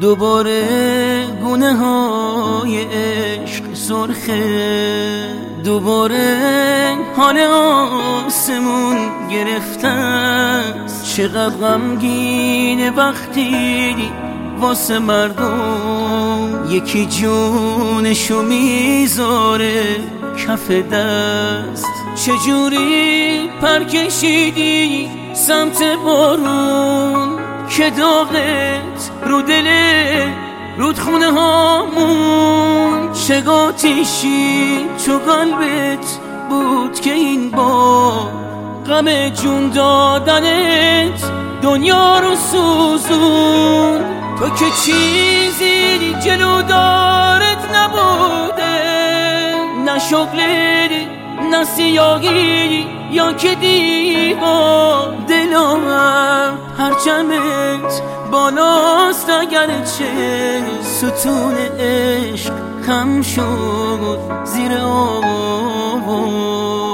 دوباره گونه های عشق سرخه، دوباره حال آسمون گرفته است. چقدر غمگینه وقتی واسه مردم یکی جونشو میذاره کف دست. چجوری پر کشیدی سمت بارون که داغت رو دل رودخونه هامون، چگاه تیشی تو قلبت بود که این با غم جون دادنت دنیا رو سوزون. تو که چیزی جلو دارت نبوده، نه شغلی نه سیاهی یا که دیوا. دلم پرچمت بالاست اگرچه ستون عشق خم شد زیر آب.